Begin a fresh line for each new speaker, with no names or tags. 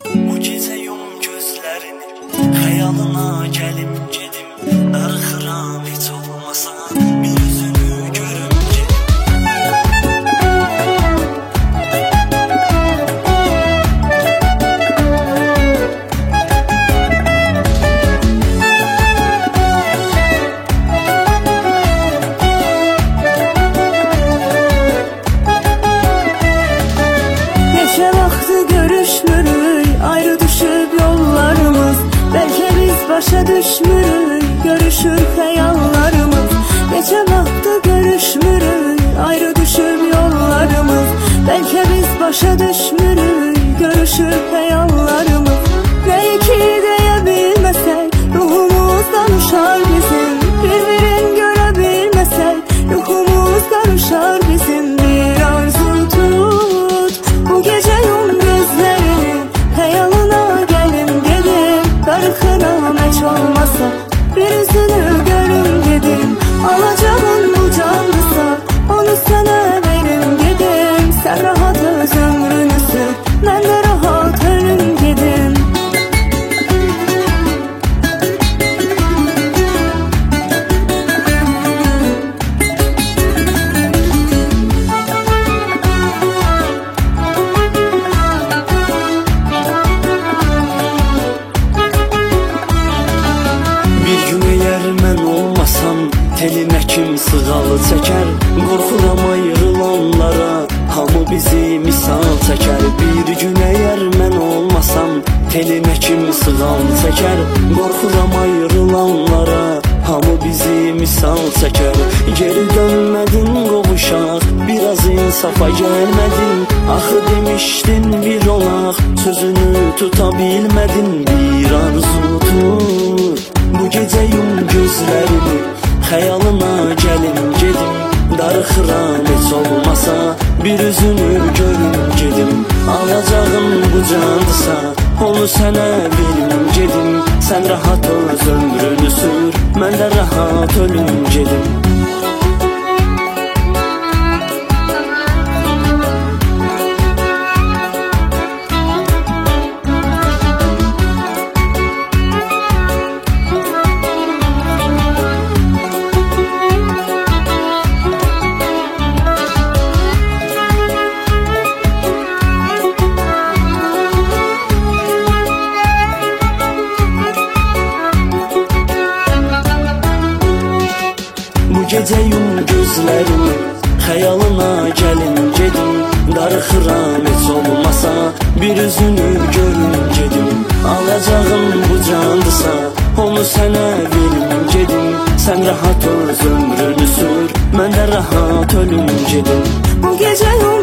Bu gecə yum gözlərini, xəyalına gəlim gedim, darıxıram heç olmasa bir üzünü görüm gedim.
Neçə vaxtı görüşmürük, ayrı düşüb yollarımız. Bəlkə biz başa düşmürük, görüşür xəyallarımız. Neçə vaxtı görüşmürük, ayrı düşüb yollarımız. Bəlkə biz başa düşmürük, görüşür xəyallarımız. Nəyi ki deyə bilməsək, ruhumuz danışar bizim. Bir-birin görə bilməsək, ruhumuz qarışar bizim. Bir arzu tut, bu gecə yum gözlərini, xəyalına gəlim gedim, darıxıram heç olmasa bir üzünü görüm gedim. Alacağın bu canlısa, onu sənə verim gedim. Sən rahat öz ömrünü sür, mən də rahat ölüm gedim.
Bir gün eğer mən olmasam, telimə kim sığal çəkər. Qorxuram ayrılanlara, hamı bizi misal çəkər. Bir gün eğer mən olmasam, telimə kim sığal çəkər. Qorxuram ayrılanlara, hamı bizi misal çəkər. Geri dönmədin qovuşaq, biraz insafa gəlmədin. Axı demişdin bir olaq, sözünü tuta bilmədin. Bir arzu tut, bu gecə yum gözlərini, xəyalına gəlim gedim, darıxıram heç olmasa bir üzünü görüm gedim. Alacağım bu candısa, onu sənə verim gedim. Sən rahat öz ömrünü sür, mən də rahat ölüm gedim. Bu gecə yum gözlərimi, xəyalına gəlim gedim, darıxıram heç olmasa bir üzünü görüm gedim. Alacağım bu candısa, onu sənə verim gedim. Sən rahat öz ömrünü sür, mən də rahat ölüm gedim.
Bu gecə yum